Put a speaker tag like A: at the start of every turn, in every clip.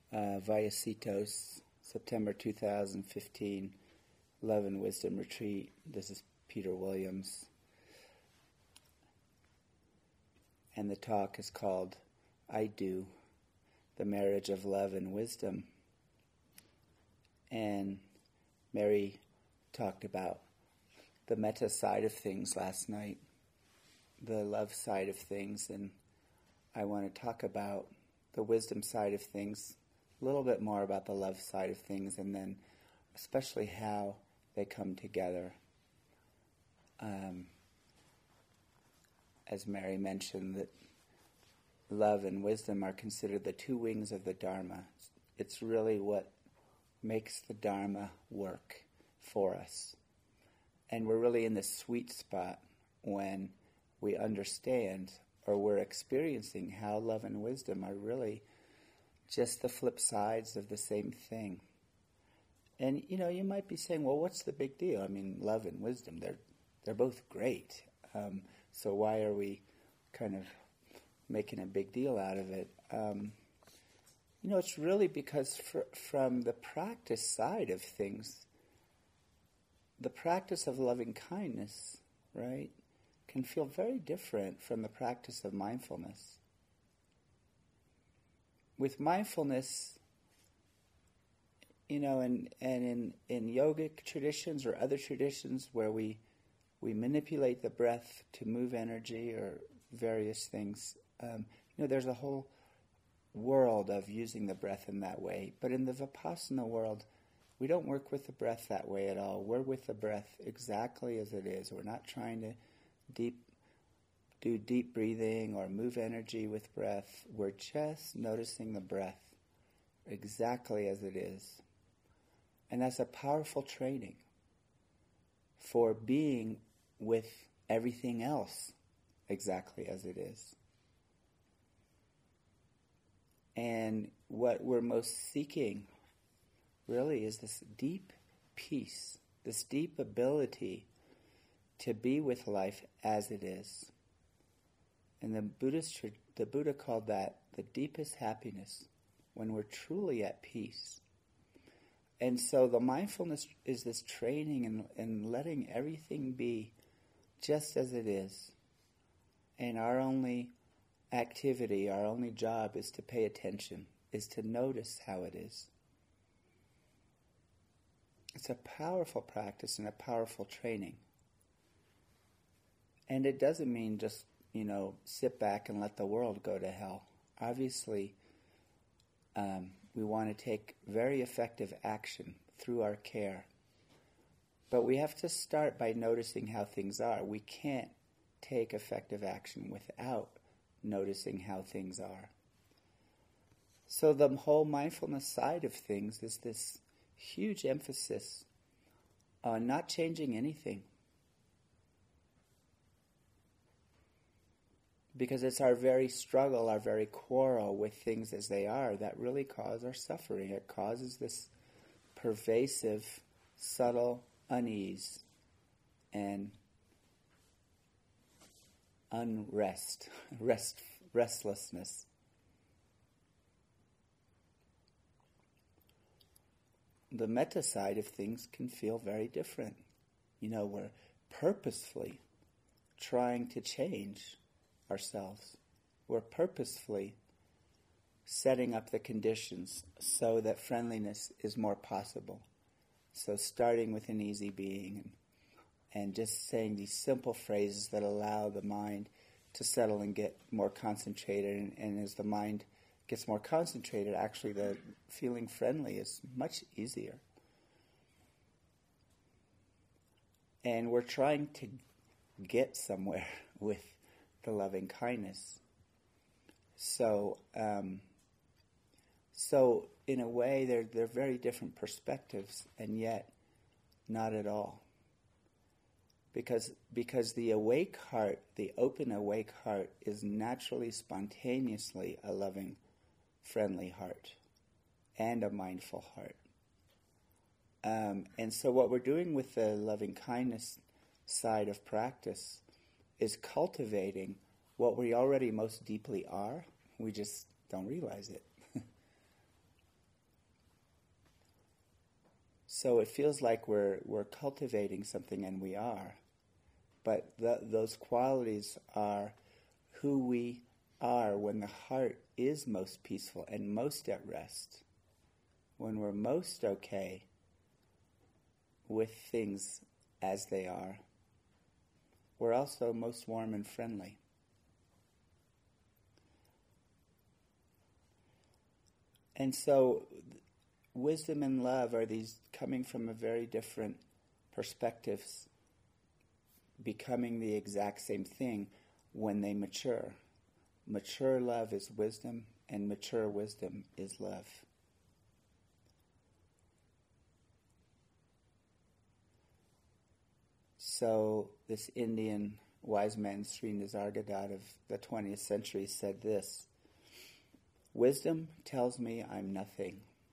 A: Vallecitos, September 2015, Love and Wisdom Retreat. This is Peter Williams. And the talk is called I Do, the Marriage of Love and Wisdom. And Mary talked about the metta side of things last night, the love side of things, and I want to talk about the wisdom side of things, a little bit more about the love side of things, and then especially how they come together. As Mary mentioned, that love and wisdom are considered the two wings of the Dharma. It's really what makes the Dharma work for us. And we're really in the sweet spot when we understand or we're experiencing how love and wisdom are really just the flip sides of the same thing. And, you might be saying, well, what's the big deal? I mean, love and wisdom, they're both great. So why are we kind of making a big deal out of it? It's really because from the practice side of things, the practice of loving kindness, right, can feel very different from the practice of mindfulness. With mindfulness, and in yogic traditions or other traditions where we manipulate the breath to move energy or various things, there's a whole world of using the breath in that way. But in the Vipassana world, we don't work with the breath that way at all. We're with the breath exactly as it is. We're not trying to do deep breathing or move energy with breath. We're just noticing the breath exactly as it is. And that's a powerful training for being with everything else exactly as it is. And what we're most seeking really is this deep peace, this deep ability to be with life as it is. And the Buddha called that the deepest happiness, when we're truly at peace. And so the mindfulness is this training in letting everything be just as it is. And our only activity, our only job is to pay attention, is to notice how it is. It's a powerful practice and a powerful training. And it doesn't mean just, sit back and let the world go to hell. Obviously, we want to take very effective action through our care. But we have to start by noticing how things are. We can't take effective action without noticing how things are. So the whole mindfulness side of things is this huge emphasis on not changing anything. Because it's our very struggle, our very quarrel with things as they are that really cause our suffering. It causes this pervasive, subtle unease and restlessness. The metta side of things can feel very different. We're purposefully trying to change ourselves. We're purposefully setting up the conditions so that friendliness is more possible. So starting with an easy being and just saying these simple phrases that allow the mind to settle and get more concentrated. And as the mind gets more concentrated, actually the feeling friendly is much easier. And we're trying to get somewhere with the loving kindness. So in a way, they're very different perspectives, and yet not at all. Because the awake heart, the open awake heart, is naturally, spontaneously a loving, friendly heart and a mindful heart. And so what we're doing with the loving kindness side of practice is cultivating what we already most deeply are. We just don't realize it. So it feels like we're cultivating something, and we are. But those qualities are who we are when the heart is most peaceful and most at rest. When we're most okay with things as they are. We're also most warm and friendly. And so wisdom and love are these coming from a very different perspectives, becoming the exact same thing when they mature. Mature love is wisdom, and mature wisdom is love. So this Indian wise man, Sri Nisargadatta of the 20th century, said this: wisdom tells me I'm nothing.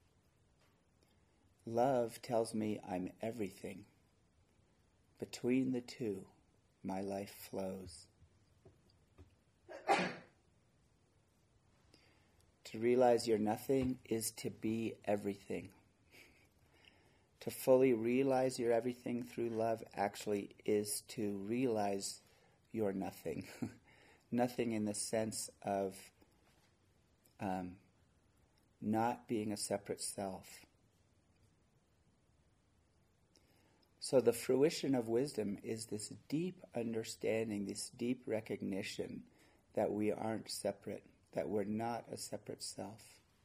A: Love tells me I'm everything. Between the two, my life flows. To realize you're nothing is to be everything. To fully realize you're everything through love actually is to realize you're nothing. Nothing in the sense of not being a separate self. So the fruition of wisdom is this deep understanding, this deep recognition that we aren't separate, that we're not a separate self.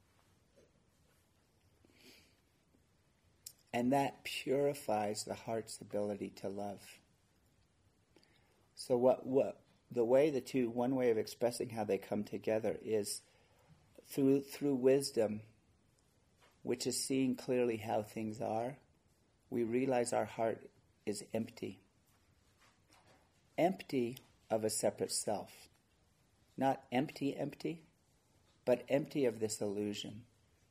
A: And that purifies the heart's ability to love. So one way of expressing how they come together is through wisdom, which is seeing clearly how things are. We realize our heart is empty. Empty of a separate self. Not empty, but empty of this illusion.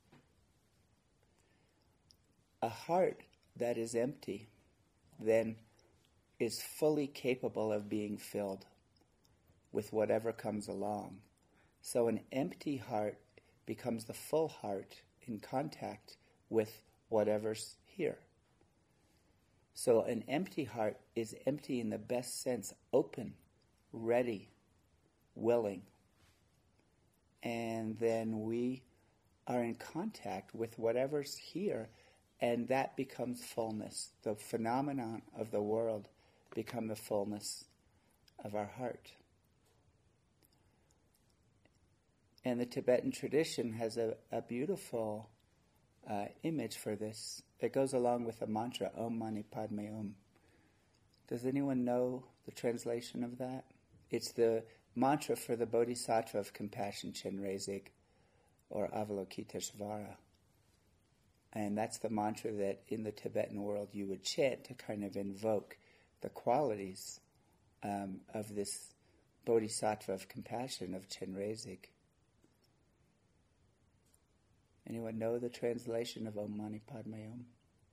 A: A heart that is empty then is fully capable of being filled with whatever comes along. So an empty heart becomes the full heart in contact with whatever's here. So an empty heart is empty in the best sense, open, ready, willing. And then we are in contact with whatever's here, and that becomes fullness. The phenomenon of the world become the fullness of our heart. And the Tibetan tradition has a beautiful image for this. It goes along with the mantra, Om Mani Padme Hum. Does anyone know the translation of that? It's the mantra for the Bodhisattva of compassion, Chenrezig, or Avalokiteshvara. And that's the mantra that in the Tibetan world you would chant to kind of invoke the qualities of this Bodhisattva of compassion, of Chenrezig. Anyone know the translation of Om Mani Padme Hum?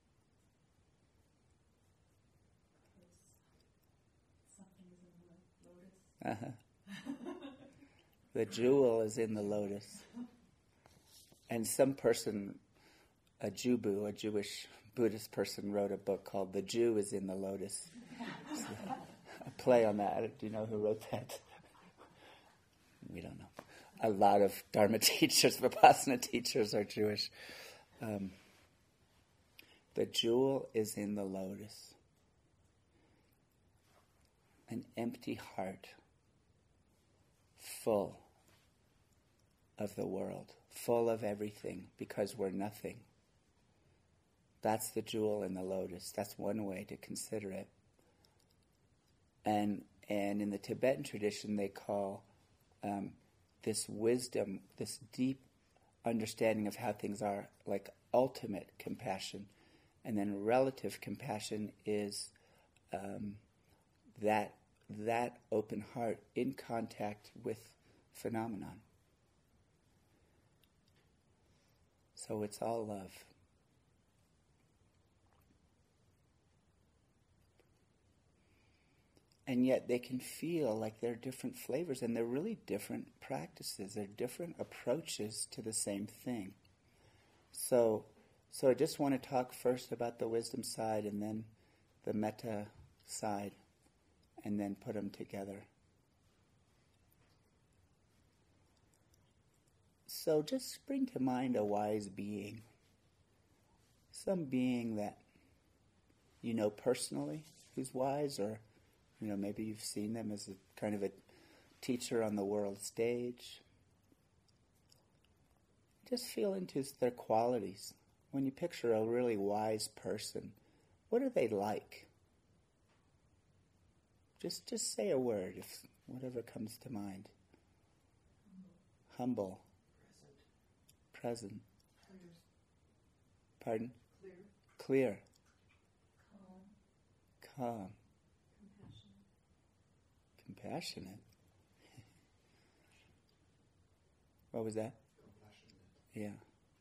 A: Something is in the lotus. The jewel is in the lotus. And some person, a Jubu, a Jewish Buddhist person, wrote a book called The Jew is in the Lotus. So, a play on that. Do you know who wrote that? We don't know. A lot of Dharma teachers, Vipassana teachers are Jewish. The jewel is in the lotus. An empty heart, full of the world, full of everything, because we're nothing. That's the jewel in the lotus. That's one way to consider it. And in the Tibetan tradition, they call this wisdom, this deep understanding of how things are, like ultimate compassion. And then relative compassion is that open heart in contact with phenomenon. So it's all love. And yet they can feel like they're different flavors, and they're really different practices. They're different approaches to the same thing. So So I just want to talk first about the wisdom side and then the metta side, and then put them together. So just bring to mind a wise being. Some being that you know personally who's wise, or maybe you've seen them as a kind of a teacher on the world stage. Just feel into their qualities. When you picture a really wise person, what are they like? Just say a word, if whatever comes to mind. Humble. Present. Pardon? Clear. Calm. Compassionate. What was that? Yeah.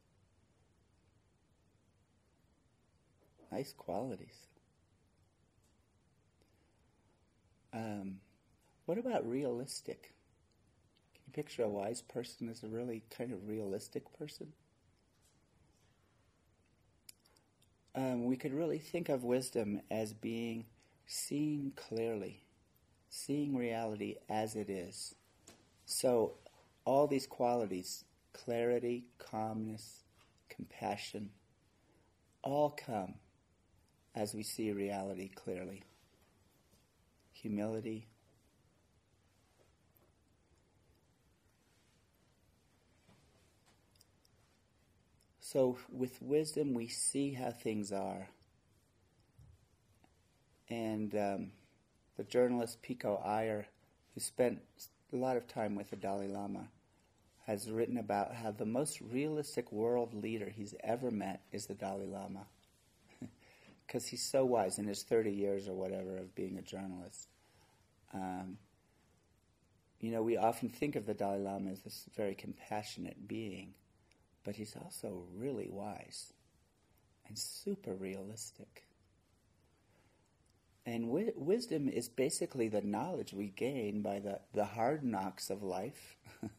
A: Nice qualities. What about realistic? Can you picture a wise person as a really kind of realistic person? We could really think of wisdom as being seeing clearly, seeing reality as it is. So all these qualities, clarity, calmness, compassion, all come as we see reality clearly. Humility. So with wisdom we see how things are. And the journalist Pico Iyer, who spent a lot of time with the Dalai Lama, has written about how the most realistic world leader he's ever met is the Dalai Lama. Because he's so wise in his 30 years or whatever of being a journalist. We often think of the Dalai Lama as this very compassionate being, but he's also really wise and super realistic. And wisdom is basically the knowledge we gain by the hard knocks of life.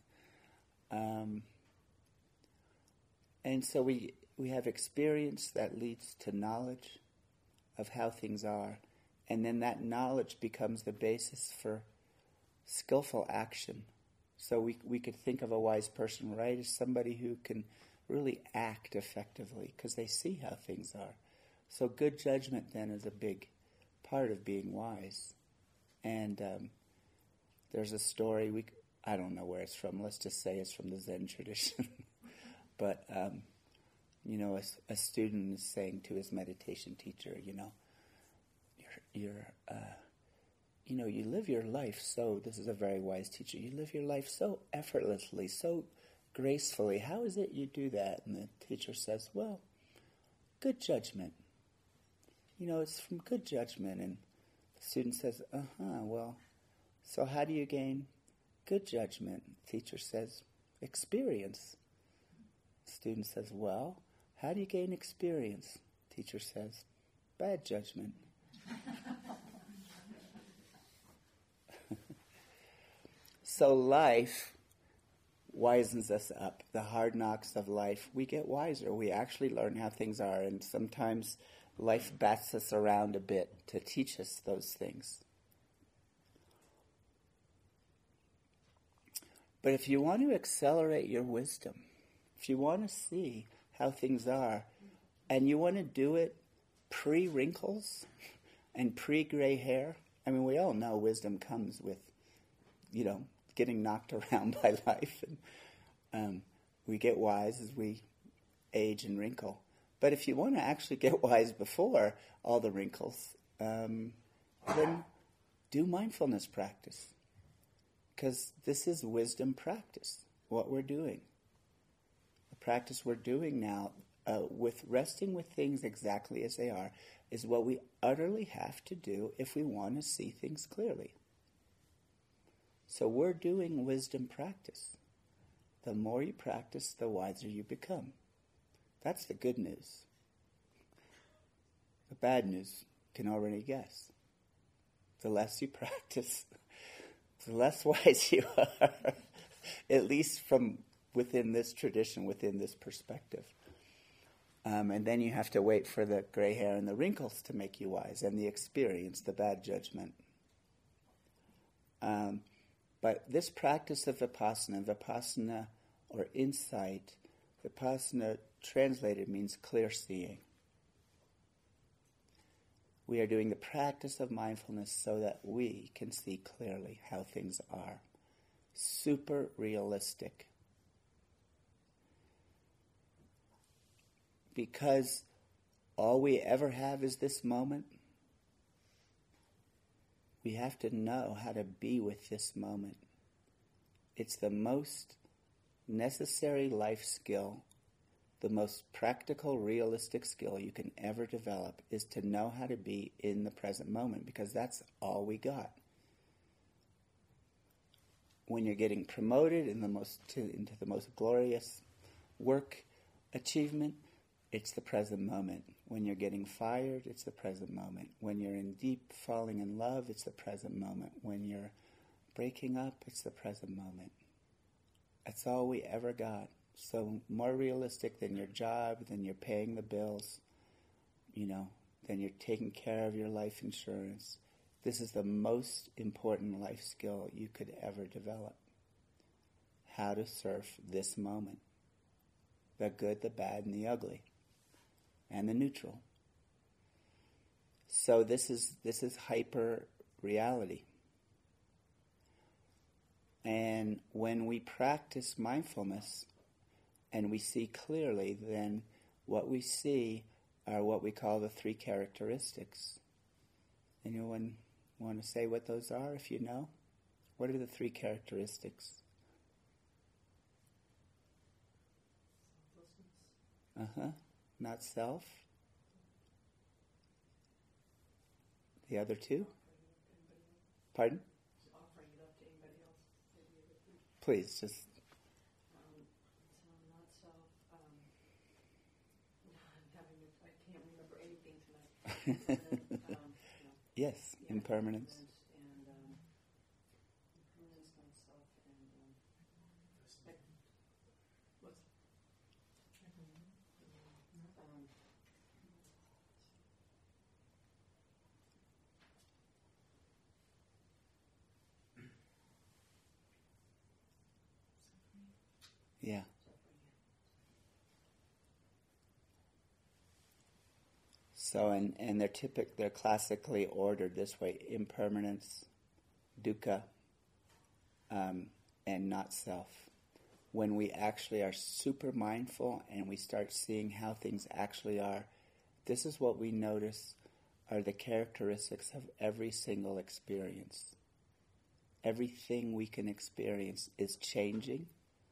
A: And so we have experience that leads to knowledge of how things are, and then that knowledge becomes the basis for skillful action. So we could think of a wise person, right, as somebody who can really act effectively because they see how things are. So good judgment then is a big part of being wise. And there's a story, I don't know where it's from, let's just say it's from the Zen tradition. But, a student is saying to his meditation teacher, you live your life so, this is a very wise teacher, you live your life so effortlessly, so gracefully. How is it you do that? And the teacher says, well, good judgment. It's from good judgment. And the student says, well, so how do you gain good judgment? The teacher says, experience. The student says, well, how do you gain experience? The teacher says, bad judgment. So life wisens us up. The hard knocks of life, we get wiser. We actually learn how things are, and sometimes life bats us around a bit to teach us those things. But if you want to accelerate your wisdom, if you want to see how things are, and you want to do it pre-wrinkles and pre-gray hair, I mean, we all know wisdom comes with, getting knocked around by life. And we get wise as we age and wrinkle. But if you want to actually get wise before all the wrinkles, then do mindfulness practice. Because this is wisdom practice, what we're doing. The practice we're doing now, with resting with things exactly as they are, is what we utterly have to do if we want to see things clearly. So we're doing wisdom practice. The more you practice, the wiser you become. That's the good news. The bad news, you can already guess. The less you practice, the less wise you are, at least from within this tradition, within this perspective. And then you have to wait for the gray hair and the wrinkles to make you wise, and the experience, the bad judgment. But this practice of vipassana or insight, vipassana translated means clear seeing. We are doing the practice of mindfulness so that we can see clearly how things are. Super realistic. Because all we ever have is this moment, we have to know how to be with this moment. It's the most necessary life skill, the most practical, realistic skill you can ever develop is to know how to be in the present moment, because that's all we got. When you're getting promoted into the most glorious work achievement, it's the present moment. When you're getting fired, it's the present moment. When you're in deep falling in love, it's the present moment. When you're breaking up, it's the present moment. That's all we ever got. So more realistic than your job, than you're paying the bills, than you're taking care of your life insurance. This is the most important life skill you could ever develop. How to surf this moment. The good, the bad, and the ugly. And the neutral. So this is hyper reality. And when we practice mindfulness and we see clearly, then what we see are what we call the three characteristics. Anyone want to say what those are, if you know? What are the three characteristics? Not self. The other two? Pardon?
B: Offering it up to anybody else.
A: Please, just...
B: So not self. I can't remember anything tonight.
A: Yes, impermanence.
B: And impermanence, not self, and what's
A: Yeah. So, and they're classically ordered this way: impermanence, dukkha, and not self. When we actually are super mindful and we start seeing how things actually are, this is what we notice are the characteristics of every single experience. Everything we can experience is changing.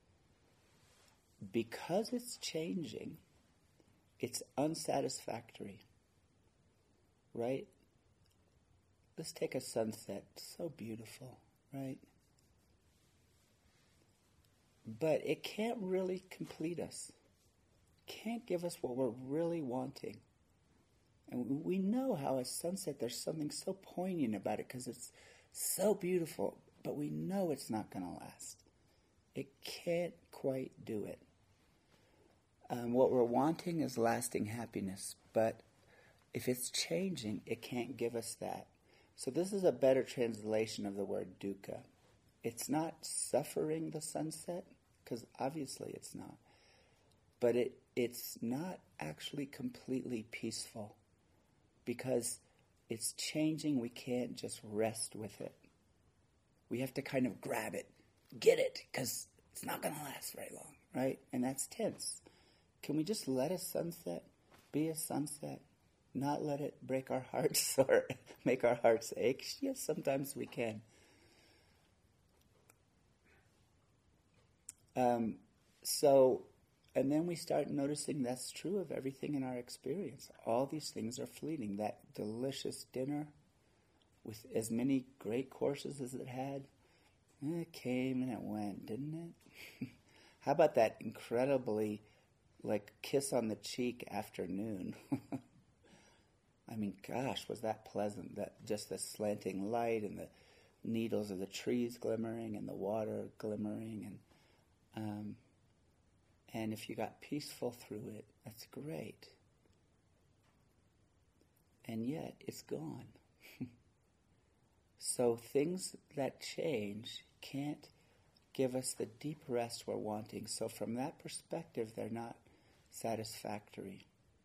A: Because it's changing, it's unsatisfactory. Right? Let's take a sunset. So beautiful, right? But it can't really complete us. Can't give us what we're really wanting. And we know how a sunset, there's something so poignant about it because it's so beautiful, but we know it's not going to last. It can't quite do it. What we're wanting is lasting happiness, but if it's changing, it can't give us that. So this is a better translation of the word dukkha. It's not suffering the sunset, because obviously it's not. But it's not actually completely peaceful, because it's changing. We can't just rest with it. We have to kind of grab it, get it, because it's not going to last very long, right? And that's tense. Can we just let a sunset be a sunset? Not let it break our hearts or make our hearts ache? Yes, sometimes we can. And then we start noticing that's true of everything in our experience. All these things are fleeting. That delicious dinner with as many great courses as it had, it came and it went, didn't it? How about that incredibly, kiss on the cheek afternoon? I mean, gosh, was that pleasant? That just the slanting light and the needles of the trees glimmering and the water glimmering, and if you got peaceful through it, That's great. And yet, it's gone. So things that change can't give us the deep rest we're wanting. So from that perspective, they're not satisfactory.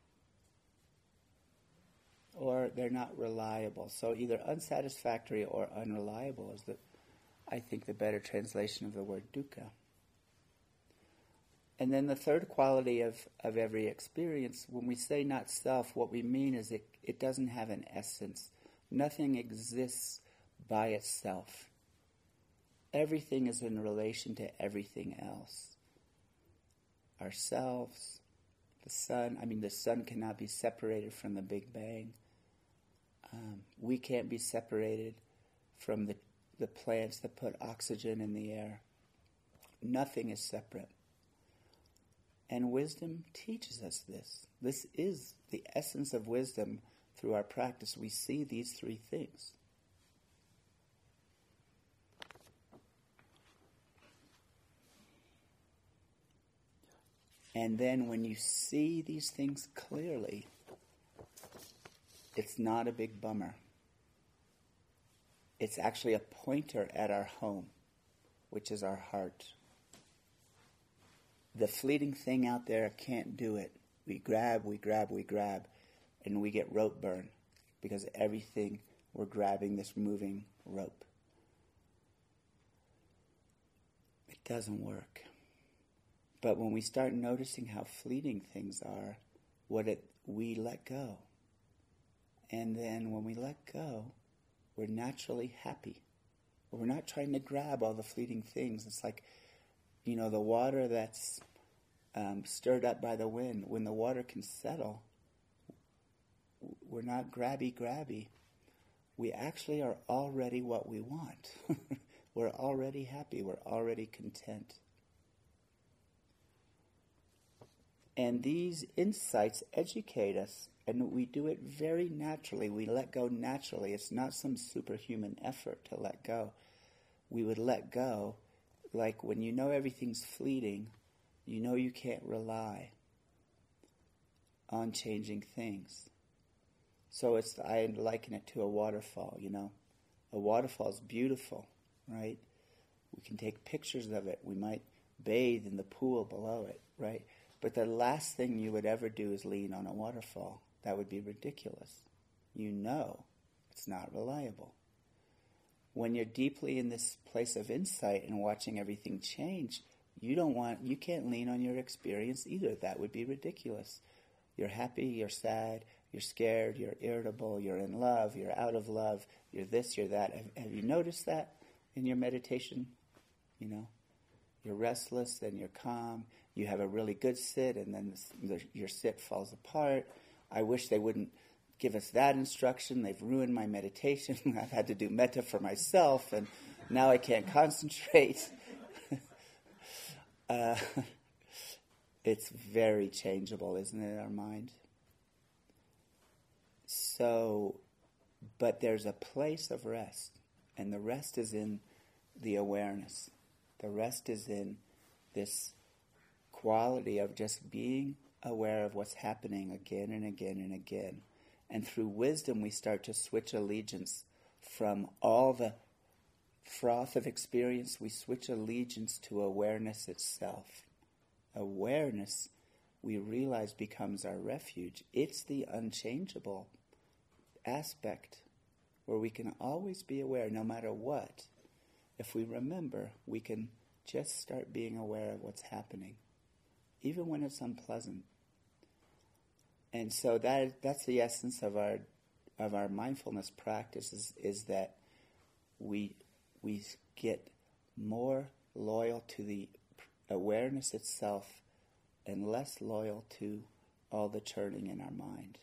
A: Or they're not reliable. So either unsatisfactory or unreliable is, I think, the better translation of the word dukkha. And then the third quality of every experience, when we say not self, what we mean is it doesn't have an essence. Nothing exists by itself. Everything is in relation to everything else. Ourselves, the sun. The sun cannot be separated from the Big Bang. We can't be separated from the plants that put oxygen in the air. Nothing is separate. And wisdom teaches us this. This is the essence of wisdom. Through our practice, we see these three things. And then when you see these things clearly, it's not a big bummer. It's actually a pointer at our home, which is our heart. The fleeting thing out there can't do it. We grab, and we get rope burn because everything we're grabbing this moving rope. It doesn't work. But when we start noticing how fleeting things are, we let go. And then when we let go, we're naturally happy. We're not trying to grab all the fleeting things. It's like, the water that's stirred up by the wind. When the water can settle, we're not grabby. We actually are already what we want. We're already happy. We're already content. And these insights educate us, and we do it very naturally. We let go naturally. It's not some superhuman effort to let go. We would let go, like when you know everything's fleeting, you know you can't rely on changing things. So I liken it to a waterfall, A waterfall is beautiful, right? We can take pictures of it. We might bathe in the pool below it, right? But the last thing you would ever do is lean on a waterfall. That would be ridiculous. It's not reliable. When you're deeply in this place of insight and watching everything change, you can't lean on your experience either. That would be ridiculous. You're happy, you're sad, you're scared, you're irritable, you're in love, you're out of love, you're this, you're that. Have you noticed that in your meditation? You're restless, then you're calm. You have a really good sit, and then your sit falls apart. I wish they wouldn't give us that instruction. They've ruined my meditation. I've had to do metta for myself, and now I can't concentrate. It's very changeable, isn't it, our mind? So, but there's a place of rest, and the rest is in the awareness. The rest is in this quality of just being aware of what's happening again and again and again. And through wisdom, we start to switch allegiance from all the froth of experience. We switch allegiance to awareness itself. Awareness, we realize, becomes our refuge. It's the unchangeable aspect where we can always be aware no matter what. If we remember, we can just start being aware of what's happening, even when it's unpleasant. And so that's the essence of our mindfulness practice is that we get more loyal to the awareness itself and less loyal to all the churning in our mind.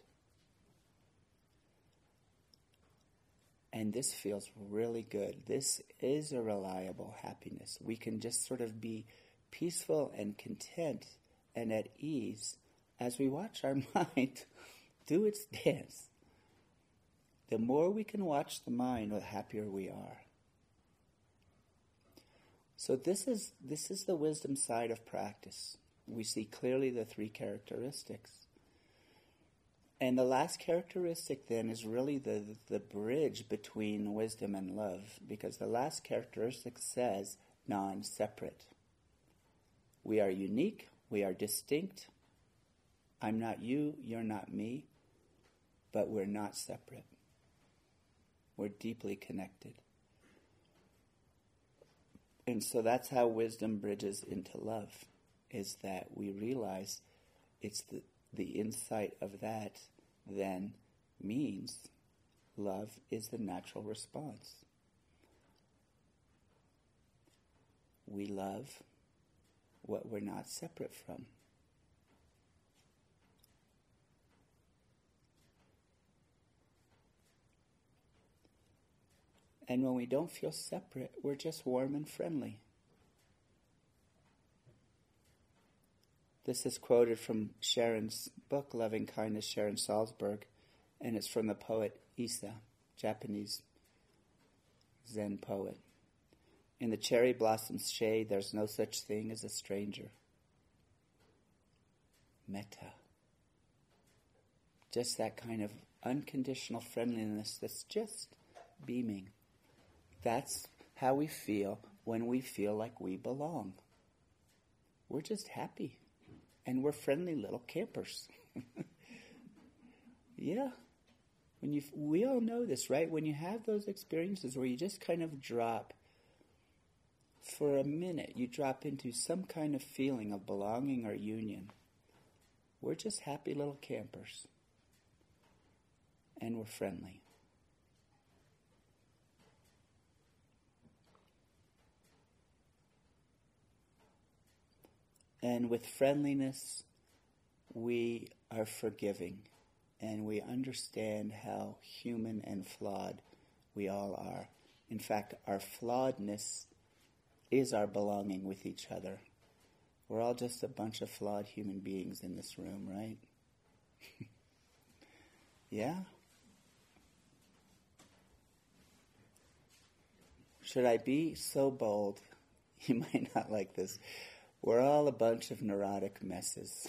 A: And this feels really good. This is a reliable happiness. We can just sort of be peaceful and content and at ease as we watch our mind do its dance. The more we can watch the mind, the happier we are. So this is the wisdom side of practice. we see clearly the three characteristics. And the last characteristic then is really the bridge between wisdom and love, because the last characteristic says non-separate. We are unique, we are distinct. I'm not you, you're not me, but we're not separate. We're deeply connected. And so that's how wisdom bridges into love, is that we realize it's the insight of that then means love is the natural response. We love what we're not separate from. And when we don't feel separate, we're just warm and friendly. This is quoted from Sharon's book, Loving Kindness, Sharon Salzberg, and it's from the poet Issa, Japanese Zen poet. In the cherry blossom's shade, there's no such thing as a stranger. Metta. Just that kind of unconditional friendliness that's just beaming. That's how we feel when we feel like we belong. We're just happy. And we're friendly little campers. Yeah. We all know this, right? When you have those experiences where you just kind of drop, for a minute, you drop into some kind of feeling of belonging or union. We're just happy little campers. And we're friendly. And with friendliness, we are forgiving, and we understand how human and flawed we all are. In fact, our flawedness is our belonging with each other. We're all just a bunch of flawed human beings in this room, right? Yeah? Should I be so bold? You might not like this. We're all a bunch of neurotic messes.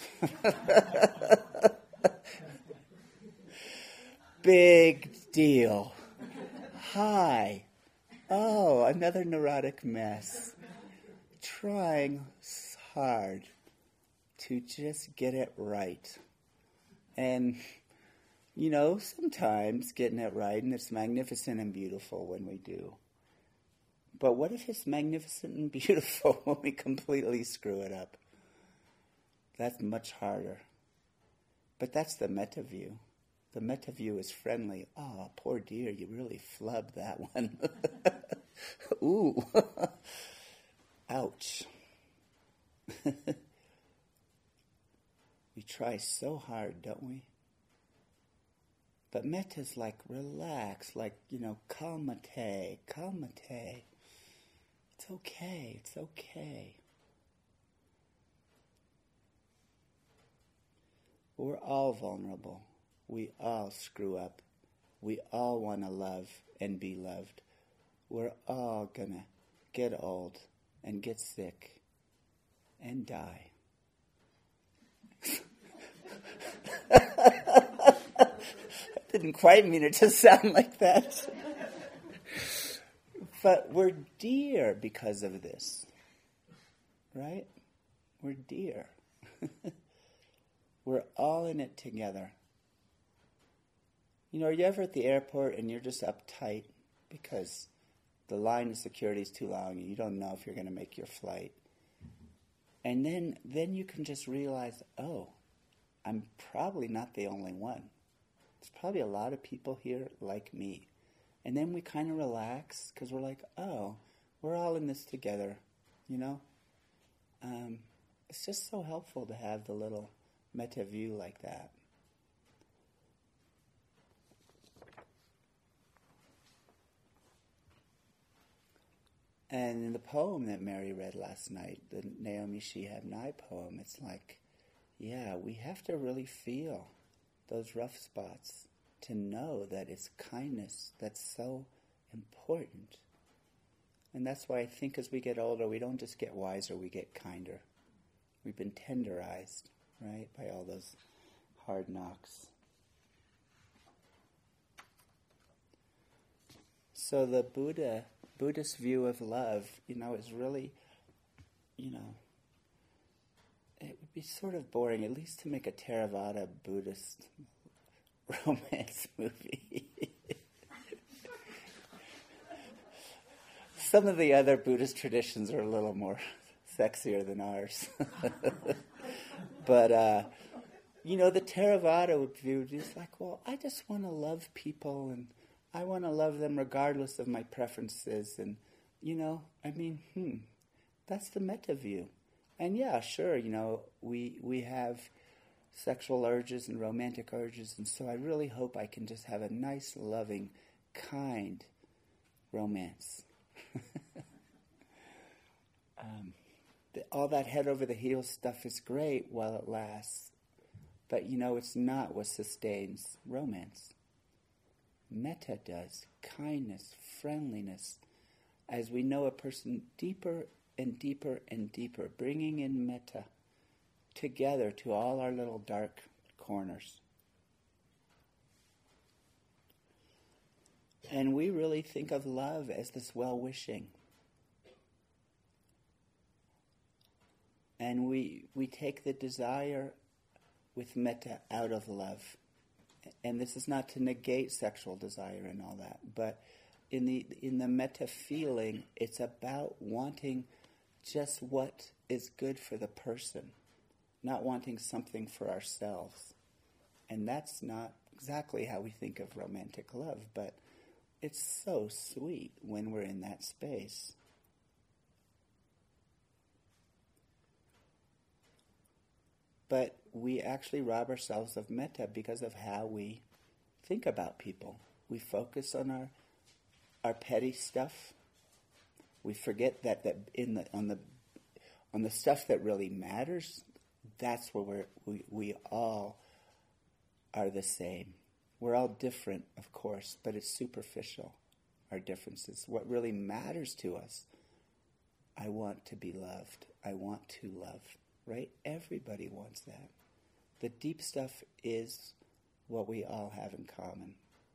A: Big deal. Hi. Oh, another neurotic mess. Trying hard to just get it right. And, sometimes getting it right, and it's magnificent and beautiful when we do. But what if it's magnificent and beautiful when we completely screw it up? That's much harder. But that's the metta view. The metta view is friendly. Oh, poor dear, you really flubbed that one. Ooh. Ouch. We try so hard, don't we? But metta's like relax, like, kalmate, kalmate. It's okay, it's okay. We're all vulnerable. We all screw up. We all want to love and be loved. We're all going to get old and get sick and die. I didn't quite mean it to sound like that. But we're dear because of this, right? We're dear. We're all in it together. Are you ever at the airport and you're just uptight because the line of security is too long and you don't know if you're going to make your flight? And then you can just realize, oh, I'm probably not the only one. There's probably a lot of people here like me. And then we kind of relax because we're like, oh, we're all in this together, It's just so helpful to have the little metta view like that. And in the poem that Mary read last night, the Naomi Shihab Nye poem, it's like, yeah, we have to really feel those rough spots to know that it's kindness that's so important. And that's why I think as we get older, we don't just get wiser, we get kinder. We've been tenderized, right, by all those hard knocks. So the Buddhist view of love, is really, it would be sort of boring, at least to make a Theravada Buddhist romance movie. Some of the other Buddhist traditions are a little more sexier than ours. But, the Theravada view is like, well, I just want to love people, and I want to love them regardless of my preferences. And, that's the metta view. And yeah, sure, we have sexual urges and romantic urges, and so I really hope I can just have a nice, loving, kind romance. All that head over the heels stuff is great while it lasts, but it's not what sustains romance. Metta does. Kindness, friendliness. As we know a person deeper and deeper and deeper, bringing in metta together to all our little dark corners. And we really think of love as this well-wishing. And we take the desire with metta out of love. And this is not to negate sexual desire and all that, but in the metta feeling, it's about wanting just what is good for the person, not wanting something for ourselves. And that's not exactly how we think of romantic love, but it's so sweet when we're in that space. But we actually rob ourselves of metta because of how we think about people. We focus on our petty stuff. We forget that on the stuff that really matters. That's where we all are the same. We're all different, of course, but it's superficial, our differences. What really matters to us, I want to be loved. I want to love. Right? Everybody wants that. The deep stuff is what we all have in common.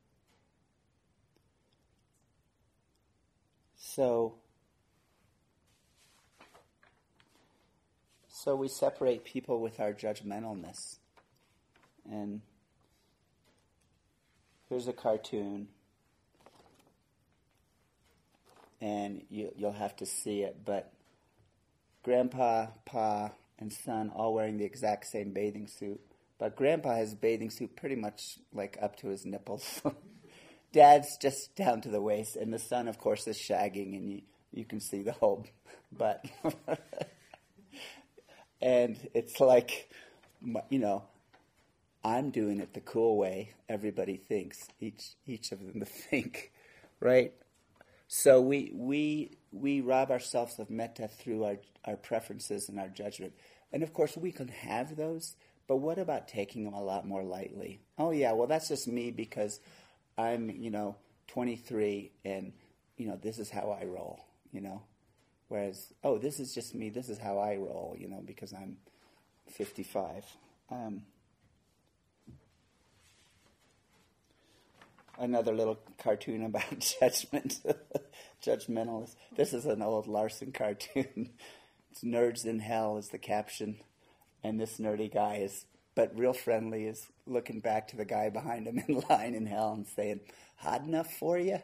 A: So we separate people with our judgmentalness. And here's a cartoon. And you'll have to see it, but Grandpa, Pa, and son all wearing the exact same bathing suit. But Grandpa has a bathing suit pretty much like up to his nipples. Dad's just down to the waist, and the son, of course, is shagging, and you can see the whole butt. And it's like, I'm doing it the cool way. Everybody thinks, each of them think, right? So we rob ourselves of metta through our preferences and our judgment. And of course we can have those, but what about taking them a lot more lightly? Oh yeah, well that's just me because I'm, 23 and, this is how I roll, Whereas, oh, this is just me, this is how I roll, because I'm 55. Another little cartoon about judgment, judgmentalist. This is an old Larson cartoon. It's "Nerds in Hell" is the caption, and this nerdy guy but real friendly, is looking back to the guy behind him in line in hell and saying, "Hot enough for you?"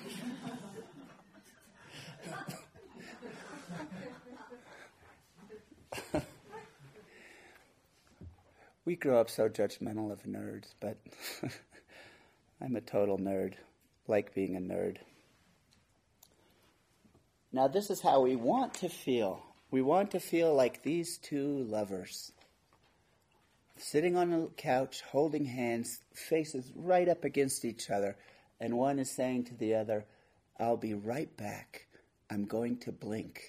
A: We grow up so judgmental of nerds, but I'm a total nerd, like being a nerd. Now this is how we want to feel. We want to feel like these two lovers, sitting on a couch, holding hands, faces right up against each other, and one is saying to the other, "I'll be right back. I'm going to blink."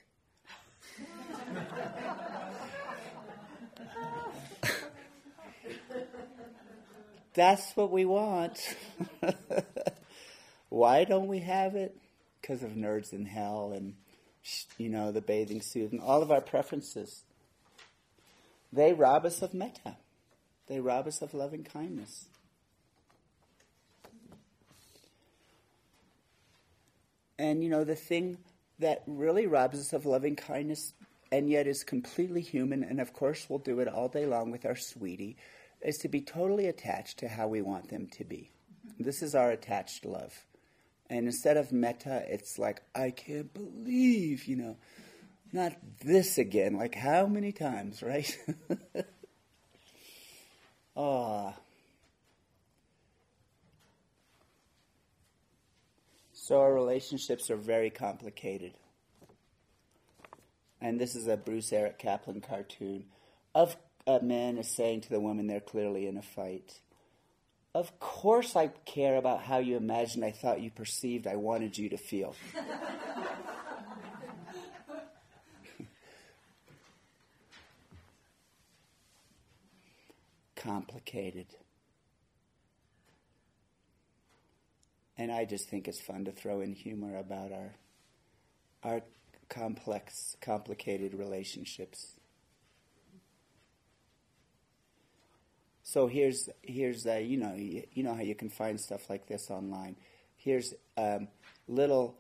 A: That's what we want. Why don't we have it? Because of Nerds in Hell and, the bathing suit and all of our preferences. they rob us of metta. They rob us of loving kindness. And, the thing that really robs us of loving kindness and yet is completely human, and of course we'll do it all day long with our sweetie, is to be totally attached to how we want them to be. This is our attached love. And instead of metta, it's like, I can't believe, not this again. Like, how many times, right? Ah. So our relationships are very complicated. And this is a Bruce Eric Kaplan cartoon of a man is saying to the woman they're clearly in a fight, of course I care about how you imagined I thought you perceived I wanted you to feel. Complicated. And I just think it's fun to throw in humor about our complex, complicated relationships. So here's you know how you can find stuff like this online. Here's little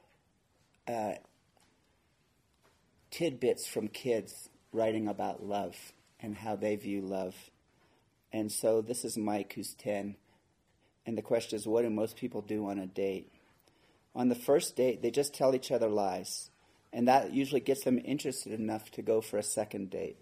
A: tidbits from kids writing about love and how they view love. And so this is Mike, who's 10. And the question is, what do most people do on a date? On the first date, they just tell each other lies. And that usually gets them interested enough to go for a second date.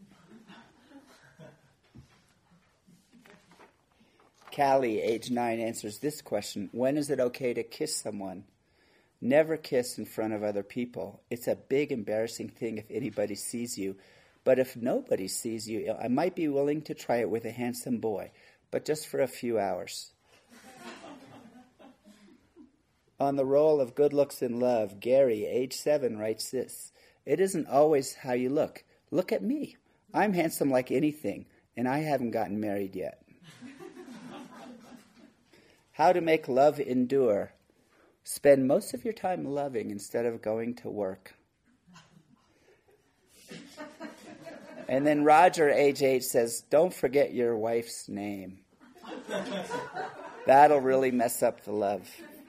A: Callie, age 9, answers this question. When is it okay to kiss someone? Never kiss in front of other people. It's a big embarrassing thing if anybody sees you. But if nobody sees you, I might be willing to try it with a handsome boy, but just for a few hours. On the role of good looks in love, Gary, age 7, writes this. It isn't always how you look. Look at me. I'm handsome like anything, and I haven't gotten married yet. How to make love endure. Spend most of your time loving instead of going to work. And then Roger, age 8, says, don't forget your wife's name. That'll really mess up the love.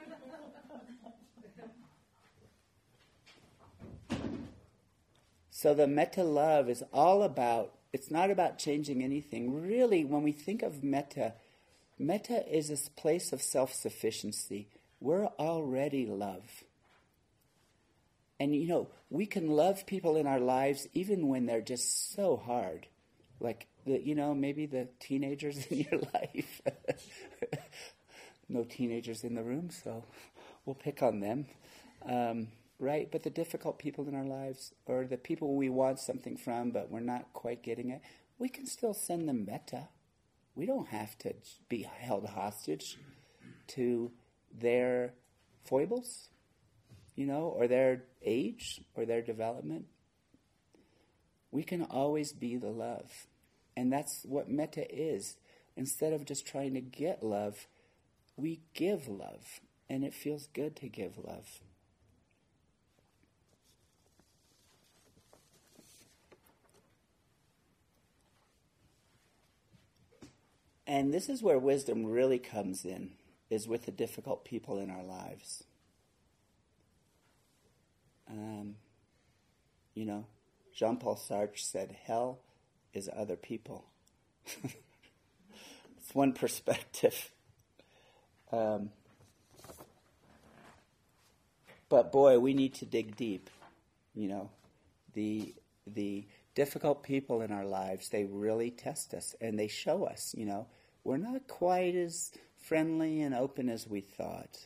A: So the metta love is all about, it's not about changing anything. Really, when we think of metta, metta is this place of self-sufficiency. We're already love. And, we can love people in our lives even when they're just so hard. Like, maybe the teenagers in your life. No teenagers in the room, so we'll pick on them. Right? But the difficult people in our lives, or the people we want something from but we're not quite getting it, we can still send them metta. We don't have to be held hostage to their foibles, or their age, or their development. We can always be the love. And that's what metta is. Instead of just trying to get love, we give love. And it feels good to give love. And this is where wisdom really comes in, is with the difficult people in our lives. Jean-Paul Sartre said, hell is other people. It's one perspective. But boy, we need to dig deep. The difficult people in our lives, they really test us and they show us, we're not quite as friendly and open as we thought.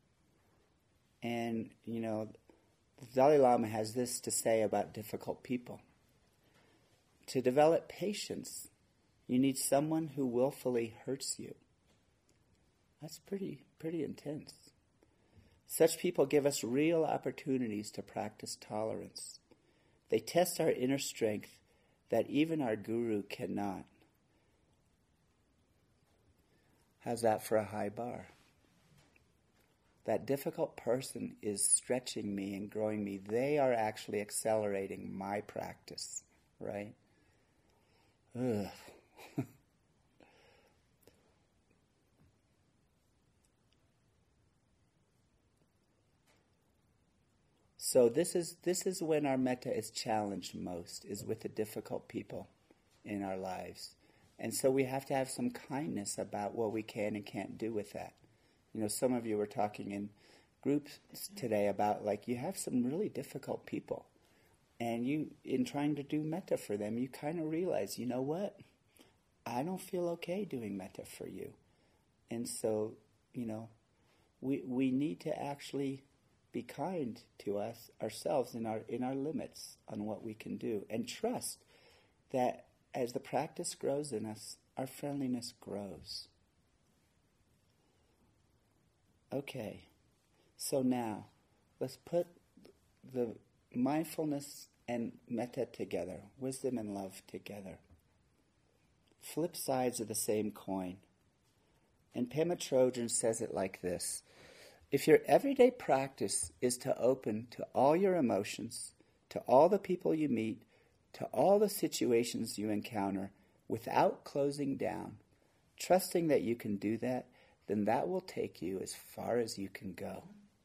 A: And, the Dalai Lama has this to say about difficult people. To develop patience, you need someone who willfully hurts you. That's pretty intense. Such people give us real opportunities to practice tolerance. They test our inner strength that even our guru cannot. How's that for a high bar? That difficult person is stretching me and growing me. They are actually accelerating my practice, right? Ugh. So this is when our metta is challenged most, is with the difficult people in our lives. And so we have to have some kindness about what we can and can't do with that. You know, some of you were talking in groups today about, like, you have some really difficult people. And you, in trying to do metta for them, you kind of realize, you know what? I don't feel okay doing metta for you. And so, you know, we need to actually be kind to us ourselves in our limits on what we can do, and trust that as the practice grows in us, our friendliness grows. Okay, so now let's put the mindfulness and metta together, wisdom and love together. Flip sides of the same coin. And Pema Chodron says it like this: if your everyday practice is to open to all your emotions, to all the people you meet, to all the situations you encounter, without closing down, trusting that you can do that, then that will take you as far as you can go.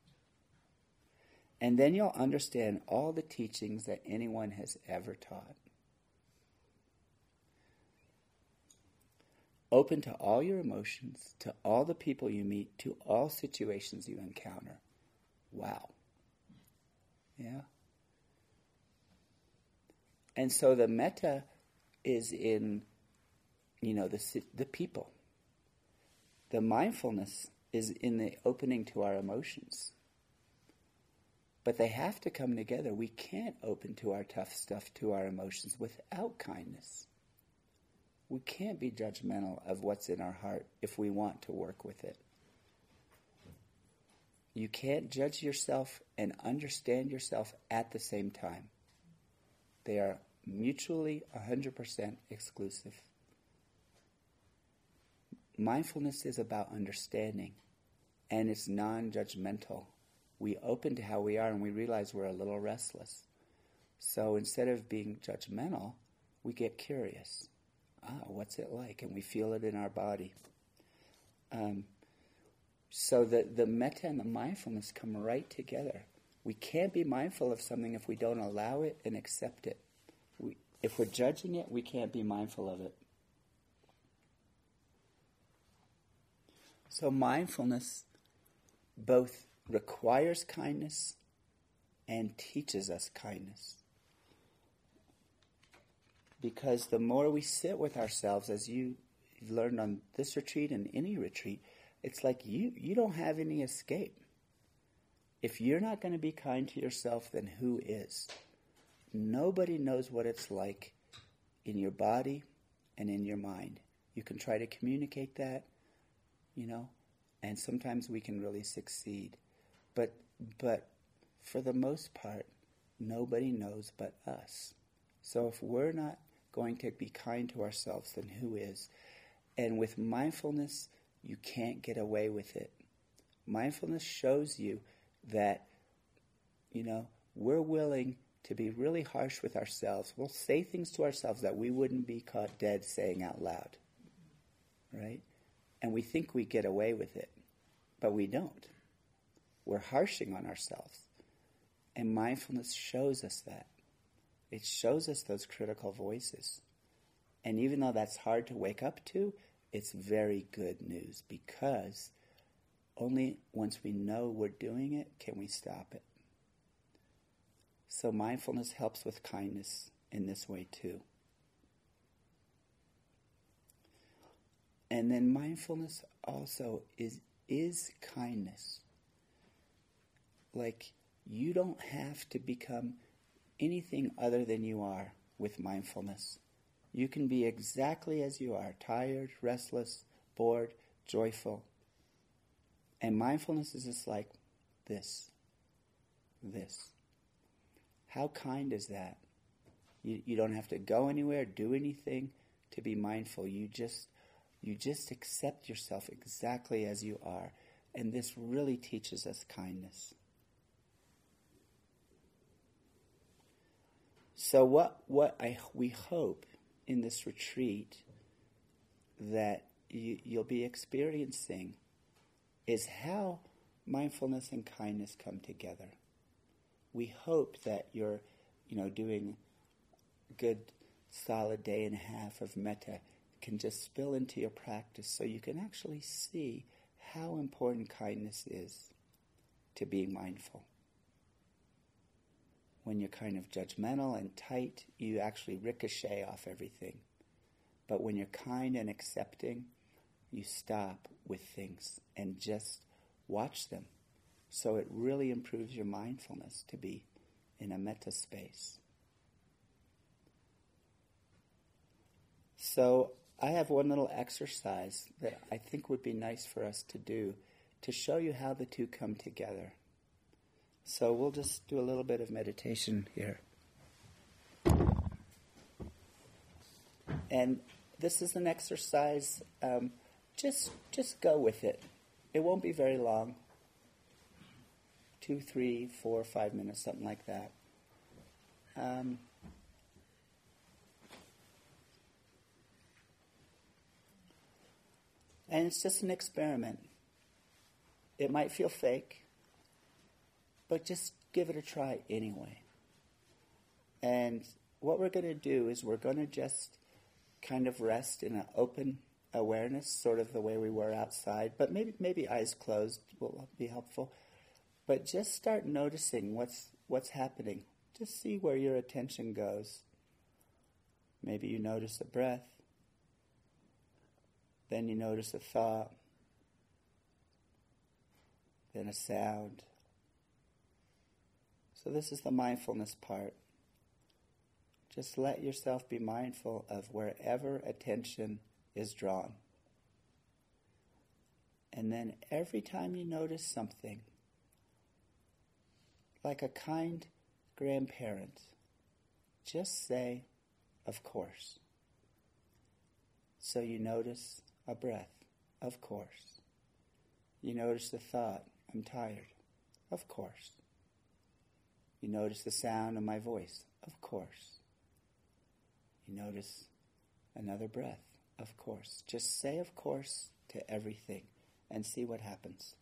A: And then you'll understand all the teachings that anyone has ever taught. Open to all your emotions, to all the people you meet, to all situations you encounter. Wow. Yeah. And so the metta is in, you know, the people. The mindfulness is in the opening to our emotions. But they have to come together. We can't open to our tough stuff, to our emotions, without kindness. We can't be judgmental of what's in our heart if we want to work with it. You can't judge yourself and understand yourself at the same time. They are mutually 100% exclusive. Mindfulness is about understanding, and it's non-judgmental. We open to how we are, and we realize we're a little restless. So instead of being judgmental, we get curious. What's it like? And we feel it in our body. So the metta and the mindfulness come right together. We can't be mindful of something if we don't allow it and accept it. If we're judging it, we can't be mindful of it. So mindfulness both requires kindness and teaches us kindness. Because the more we sit with ourselves, as you've learned on this retreat and any retreat, it's like you don't have any escape. If you're not going to be kind to yourself, then who is? Nobody knows what it's like in your body and in your mind. You can try to communicate that, you know, and sometimes we can really succeed. But for the most part, nobody knows but us. So if we're not going to be kind to ourselves, then who is? And with mindfulness, you can't get away with it. Mindfulness shows you that, you know, we're willing to be really harsh with ourselves. We'll say things to ourselves that we wouldn't be caught dead saying out loud, right? And we think we get away with it, but we don't. We're harshing on ourselves. And mindfulness shows us that. It shows us those critical voices. And even though that's hard to wake up to, it's very good news, because only once we know we're doing it can we stop it. So mindfulness helps with kindness in this way too. And then mindfulness also is kindness. Like, you don't have to become anything other than you are with mindfulness. You can be exactly as you are, tired, restless, bored, joyful. And mindfulness is just like this. How kind is that? You don't have to go anywhere, do anything to be mindful. You just accept yourself exactly as you are. And this really teaches us kindness. So we hope in this retreat that you'll be experiencing is how mindfulness and kindness come together. We hope that you're, doing a good solid day and a half of metta can just spill into your practice so you can actually see how important kindness is to being mindful. When you're kind of judgmental and tight, you actually ricochet off everything. But when you're kind and accepting, you stop with things and just watch them. So it really improves your mindfulness to be in a metta space. So I have one little exercise that I think would be nice for us to do to show you how the two come together. So we'll just do a little bit of meditation here. And this is an exercise, just go with it. It won't be very long. 2, 3, 4, 5 minutes, something like that. And it's just an experiment. It might feel fake, but just give it a try anyway. And what we're going to do is we're going to just kind of rest in an open awareness, sort of the way we were outside, but maybe eyes closed will be helpful. But just start noticing what's happening. Just see where your attention goes. Maybe you notice a breath. Then you notice a thought. Then a sound. So this is the mindfulness part. Just let yourself be mindful of wherever attention is drawn. And then every time you notice something, like a kind grandparent, just say, of course. So you notice a breath, of course. You notice the thought, I'm tired, of course. You notice the sound of my voice, of course. You notice another breath, of course. Just say of course to everything and see what happens.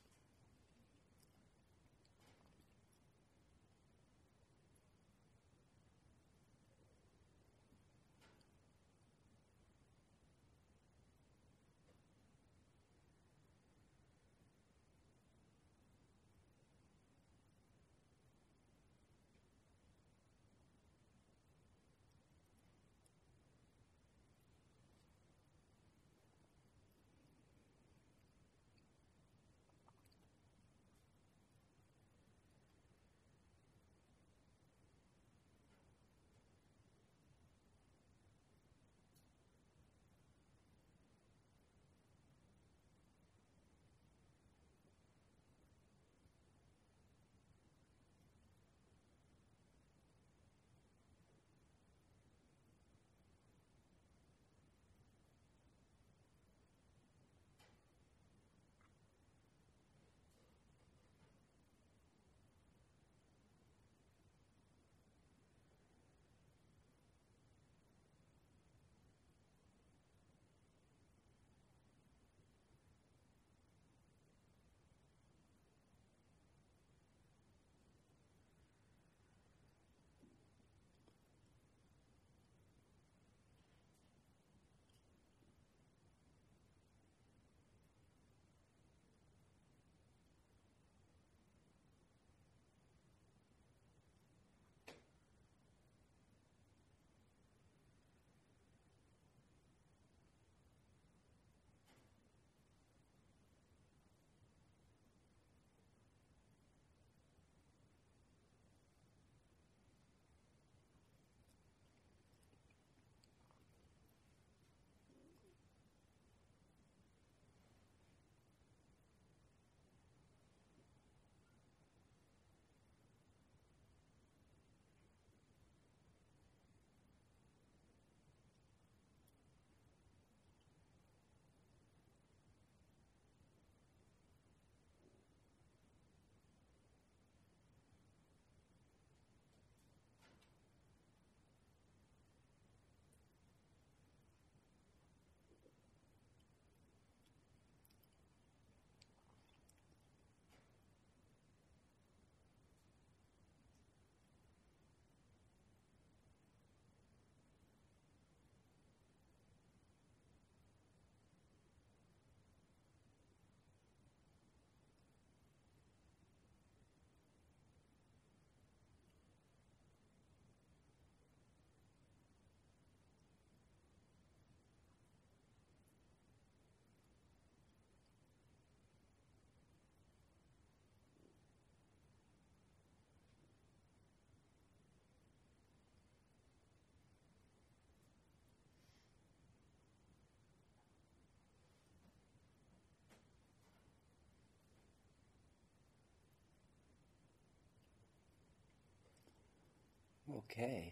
A: Okay.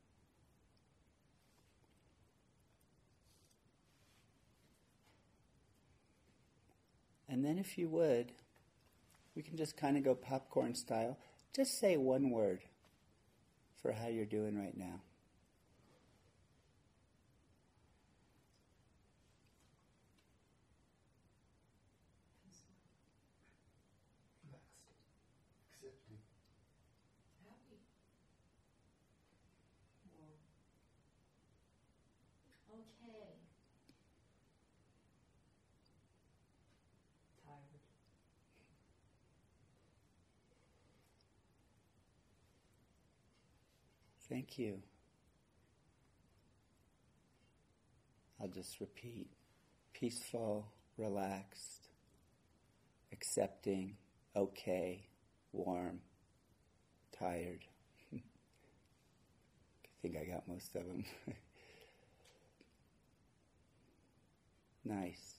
A: And then if you would, we can just kind of go popcorn style. Just say one word for how you're doing right now.
C: Accepting.
B: Happy. Warm.
D: Okay.
B: Tired.
A: Thank you. I'll just repeat. Peaceful, relaxed, accepting, okay, warm, tired. I think I got most of them. Nice.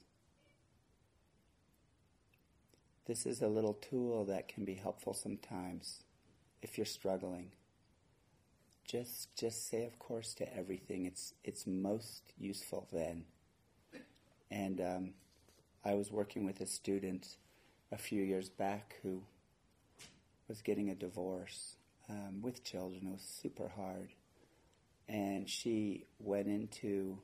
A: This is a little tool that can be helpful sometimes if you're struggling. Just say of course to everything. It's most useful then. And I was working with a student a few years back who was getting a divorce with children. It was super hard. And she went into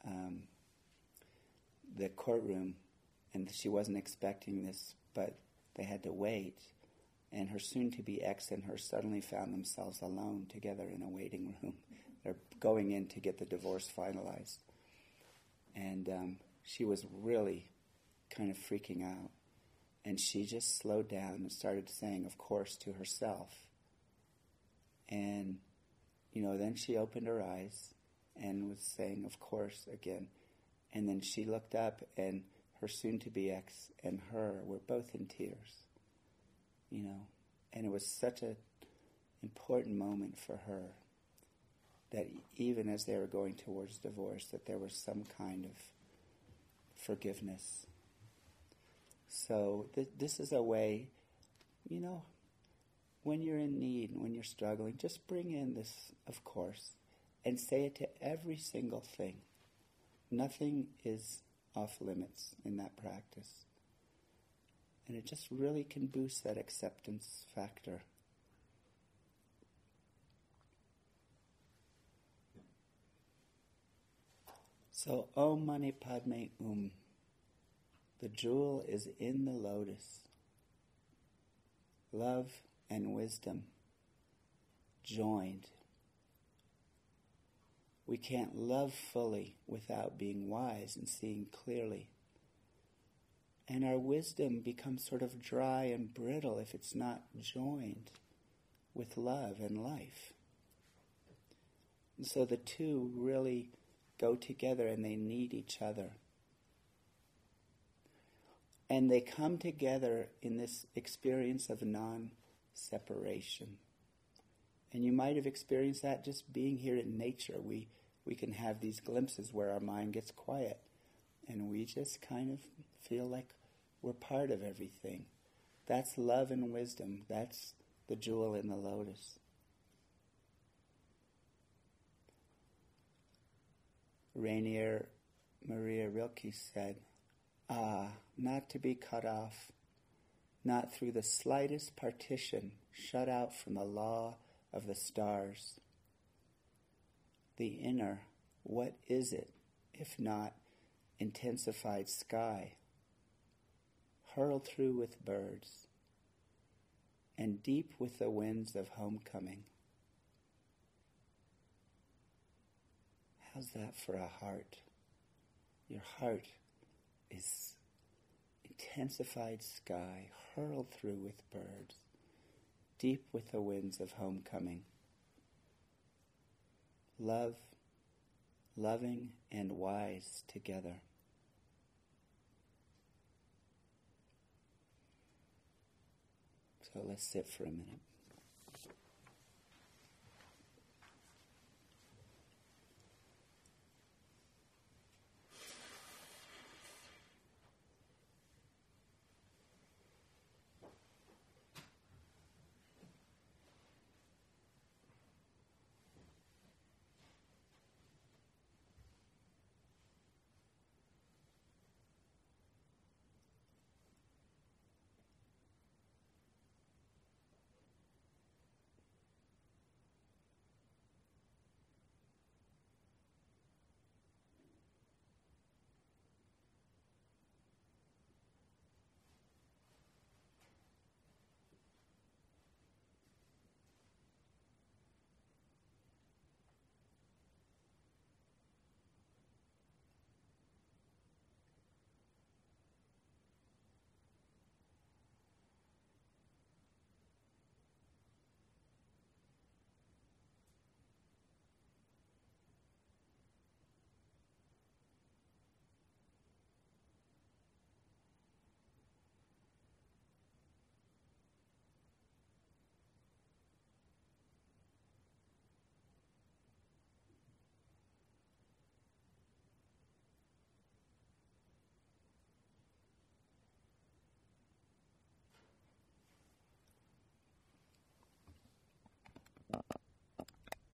A: the courtroom, and she wasn't expecting this, but they had to wait. And her soon-to-be ex and her suddenly found themselves alone together in a waiting room. They're going in to get the divorce finalized. And she was really kind of freaking out. And she just slowed down and started saying, of course, to herself. And, then she opened her eyes and was saying, of course, again. And then she looked up, and her soon-to-be ex and her were both in tears. And it was such an important moment for her that even as they were going towards divorce, that there was some kind of forgiveness. So this is a way, when you're in need, when you're struggling, just bring in this, of course, and say it to every single thing. Nothing is off limits in that practice. And it just really can boost that acceptance factor. So, Om Mani Padme Um. The jewel is in the lotus. Love and wisdom joined. We can't love fully without being wise and seeing clearly. And our wisdom becomes sort of dry and brittle if it's not joined with love and life. And so the two really go together and they need each other. And they come together in this experience of non-separation. And you might have experienced that just being here in nature. We can have these glimpses where our mind gets quiet and we just kind of feel like we're part of everything. That's love and wisdom. That's the jewel in the lotus. Rainier Maria Rilke said, not to be cut off, not through the slightest partition, shut out from the law of the stars. The inner, what is it, if not intensified sky, hurled through with birds, and deep with the winds of homecoming? How's that for a heart? Your heart is intensified sky, hurled through with birds, deep with the winds of homecoming. Love, loving and wise together. So let's sit for a minute.